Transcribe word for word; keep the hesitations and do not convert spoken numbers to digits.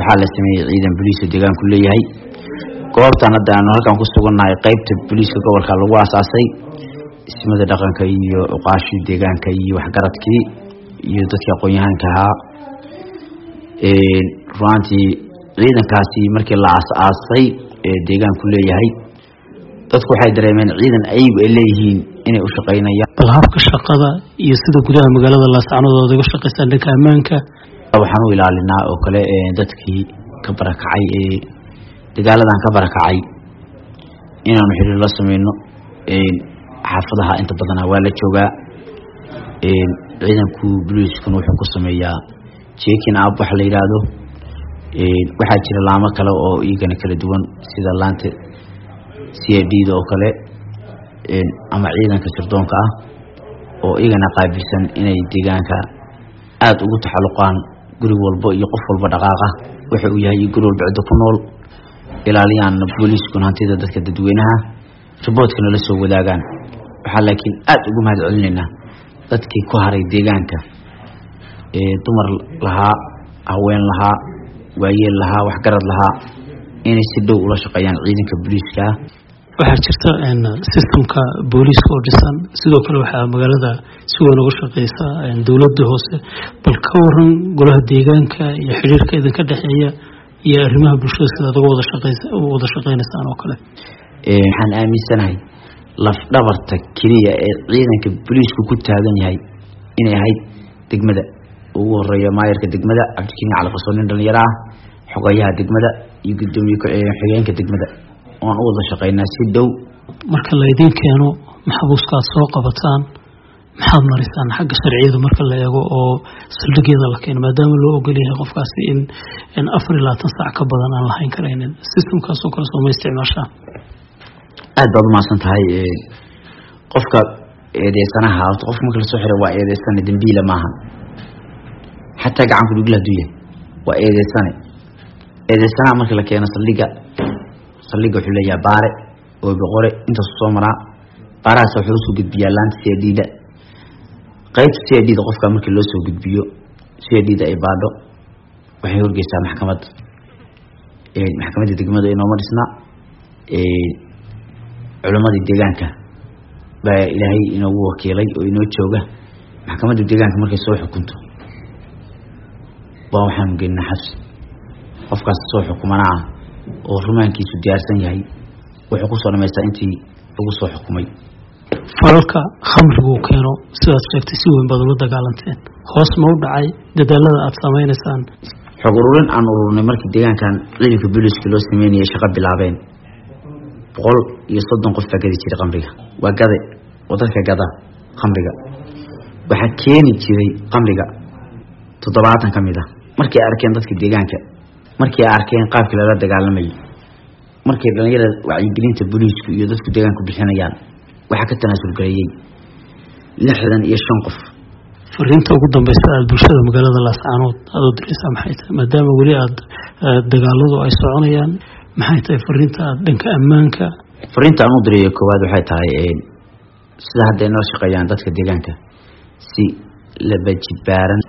waxaa la sameeyay ciidan booliis deegaanku leeyahay goobtan hadda aan halkan ku suganahay qaybta booliiska gobolka lagu aasaasay ismada dhaqanka iyo uqaashi deegaanka iyo waxgaradkii iyo dadka aqoon-yahanka ahaa ee runtii ciidankaasi markii la aasaasay ee deegaanku leeyahay dadku waxay dareemeen ciidan ayagu ay leeyihiin inay u shaqeynayaan bal habka shaqada iyo sida gudaha magaalada Laascaanood uga shaqeystaan dhanka ammaanka waxaan u ilaalinaa oo kale ee dadkii ka barakacay ee dagaaladan ka barakacay inaanu xiriir la sameeyno ee xaafadaha inta badan waa la joogaa ee ciidanku booliisku wuxuu ku sameeyaa checking up wax la yiraahdo ee waxa jira laamo kale oo iyagana kala duwan sida laanta C I D oo kale ee ama ciidanka sirdoonka ah oo iyagana qaabilsan inay deegaanka aad ugu taxalluqaan guri walba iyo qof walba dhaqaaqa waxa uu yahay guri walba cid ku nool ilaaliyaan booliisku hantida dadka dadweynaha riboodkana la soo wadaagaan waxa laakiin aad ugu mahad celinayna dadkii ku haray deegaanka ee dumar laha haween laha waayeel laha wax garad laha inay si dhow ula shaqeeyaan ciidanka booliiska waxaa jirta in systemka booliiska oo dhisan sidoo kale waxa magaalada si weyn uga shaqeysa dawladda hoose bal ka waran golaha deegaanka iyo xiriirka idinka dhaxeeya iyo arrimaha bulshada sida aad wada shaqeysa wada shaqeynaysan oo kale ee waxaan aaminsanahay laf dhabarta kaliya ee ciidanka booliisku ku taagan yahay inay ahayd degmada ugu horeeya maayarka degmada Cabdikariin Cali Qasoonin dhalinyaro ah xogayaha degmada iyo gudoomiye ku-xigeenka degmada oo aan wada shaqeynaa si dhow marka la idin keeno maxbuuska soo qabataan maxaad marisaan xagga sharciyada marka la eego oo saldhigeeda la keeno maadaama loo ogol yahay qofkaasi in in afar iyo labaatan saac ka badan aan lahayn karaynin systemkaas oo kale soo ma isticmaashaa aad baad umahadsan tahay qofka eedeysanaha qofka marka la soo xiray waa eedeysana dambiile maaha حتى قاعد نقول له دوية وإذا سنة إذا سنة مركل لك أنا صليقة صليقة حلية بارع وبغورة أنت الصومرة بارع سوحروس وقد بيالان سيديدة قيد سيديدة قفك مركل لوس وقد بيو سيديدة إبادة وحيور جيسا محكمة إيه محكمة الدقمة إنه مرسنا إيه علماء الدقانك با إلهي إنه وكيلي وإنه تشوقه محكمة الدقانك مركل سوح كنتو waxaan geynaa xabs qofkaas soo xukumanaa oo rumaankiisu diyaarsan yahay wuxuu ku soo dhameystaa intii lagu soo xukumay falka khamrigu keeno sidaas sheegtay si weyn baad ula dagaalanteen hoos ma u dhacay dadaalada aad sameeynaysan xog ururin aan ururnay markii deegaankan ciidanka booliiska loo sameeyay shaqo bilaabeen boqol iyo soddon qof ka gadi jiray khamriga waa gaday wadadka gada khamriga waxa keeni jiray khamriga toddobaatan kamid ah markii arkeen dadka deegaanka markii arkeen qaabka la dagaalamay markii dhalinyarada wacyigelinta booliisku iyo dadka deegaanka bixinayaan waxa ka tanaasul gareeyay lixdan iyo shan qof fariinta ugu dambaysa aad bulshada magaalada Laascaanood aad u diraysaa maxay tahay maadaama wali aad dagaaladu ay soconayaan maxay tahay fariinta aad dhanka ammaanka fariinta aan u dirayo koowaad waxay tahay sida hadda ay noo shaqeeyaan dadka deegaanka si la bajibaaran